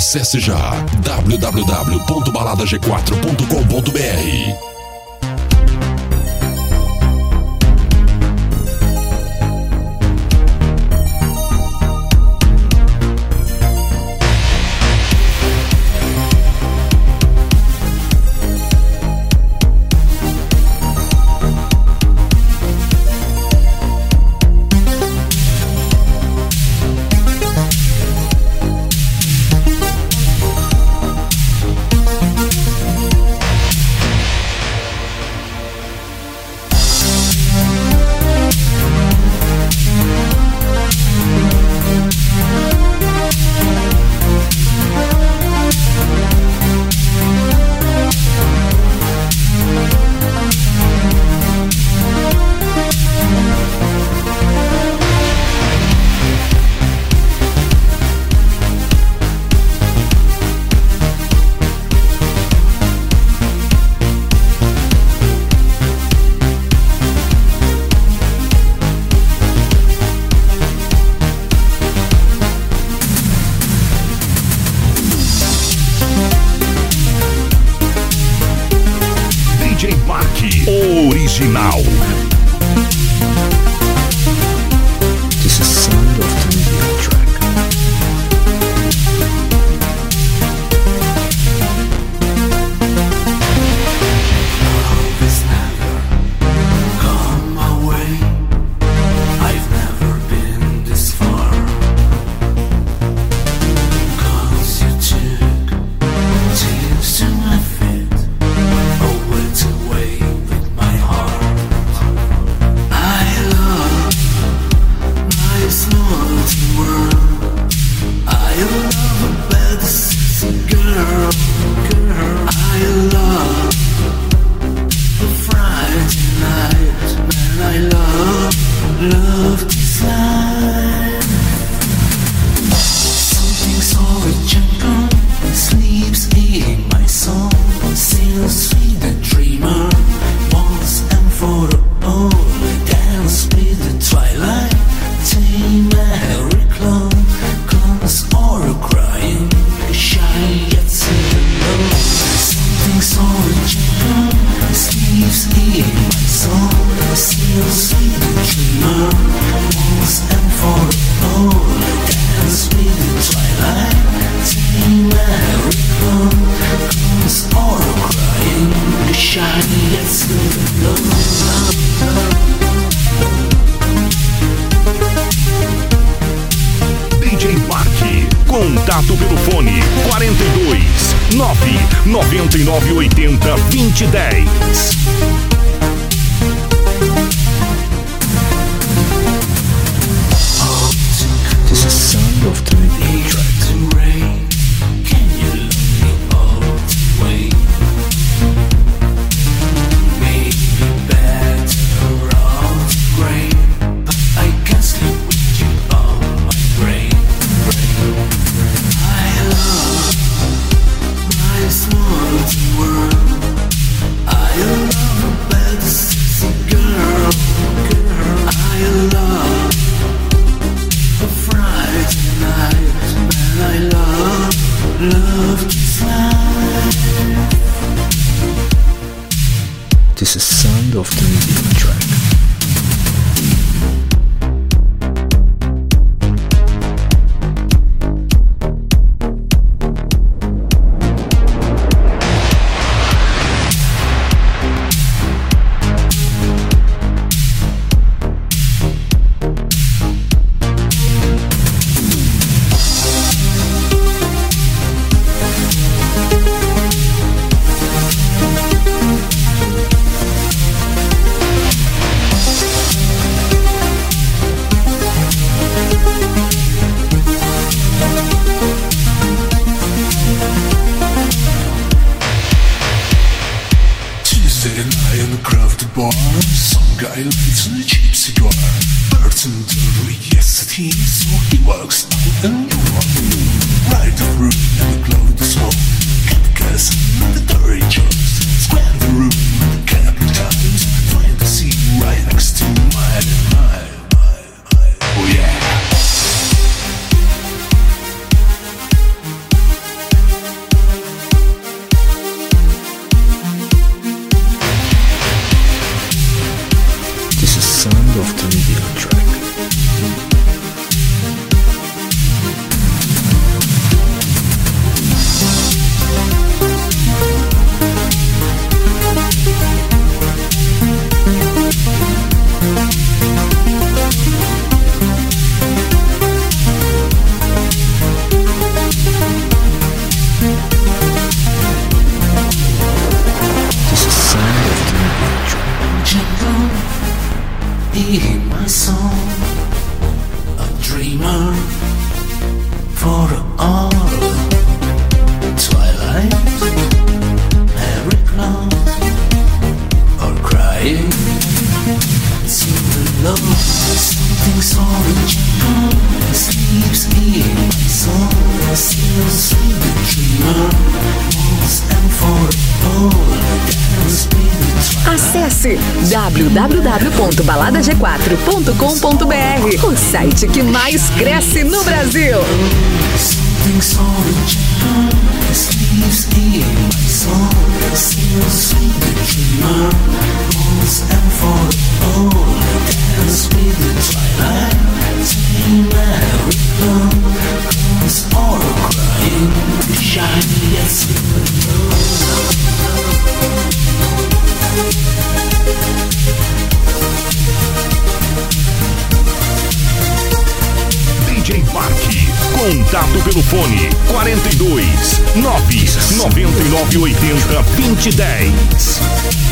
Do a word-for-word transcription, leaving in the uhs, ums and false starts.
Acesse já w w w ponto balada g quatro ponto com ponto b r. Original. This is sound of the video track. Love has never come my way. I've never been this far. 'Cause you took tears to my feet. Oh, went away with my heart. I love my small world. I love a better sexy girl, girl. I love a Friday night when I love, love this life. Something so gentle sleeps in my soul. Still sweet the dreamer, once and for all. Dance with the twilight, take my recline. Comes or crying, shy yet low. Something so gentle sleeps in my soul. Still sweet the dreamer, once and for all. Dance with the twilight, take my recline. Comes or crying, shy yet low. D J Mark, contato pelo fone quarenta e dois, nove noventa e nove oitenta, vinte e dez. This is sound of the video track. Can you love me all the way? Maybe better off gray, but I can't sleep with you on my brain. I love my small world. I love a better sexy girl, girl. I love a Friday night when I love, love this life. This is sound of the video track. Tuesday night in a crowded bar, some guy lights a cheap cigar. Birds in the yes it is, so he walks out and you walk in. Right the room and the cloud is small. Cut the gas and the dirty jokes. Square the room and the couple times. Find the seat right next to mine. Mine, mine, mine. Oh yeah. dreamer for all twilight, every cloud or crying to the love. Something's original sleeps in my soul. Still sweet the dreamer once and for all. Dance with the twilight. Acesse w w w ponto balada g quatro ponto com ponto b r, o site que mais cresce no Brasil. Something's original sleeps in my soul. Still sweet the dreamer once and for all. Dance with the twilight. Tame every love comes all crying. Shiny as silver. D J Parque, contato pelo fone quarenta e dois, nove nove nove oitenta, vinte e dez.